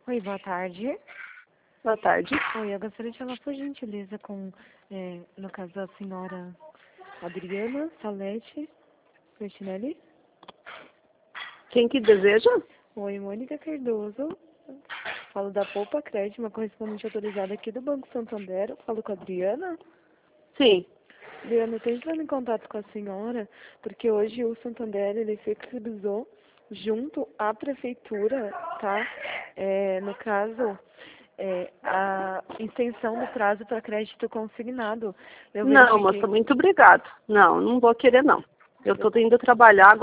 Oi, boa tarde. Boa tarde. Oi, eu gostaria de falar por gentileza com, no caso, a senhora Adriana Salete Bertinelli. Quem que deseja? Oi, Mônica Cardoso. Falo da Poupa Crédito, uma correspondente autorizada aqui do Banco Santander. Eu falo com a Adriana. Sim. Adriana, eu estou entrando em contato com a senhora, porque hoje o Santander, ele flexibilizou junto à prefeitura, tá? No caso, a extensão do prazo para crédito consignado. Eu Não, verifiquei. moça, muito obrigado. Não vou querer não. Eu tô indo trabalhar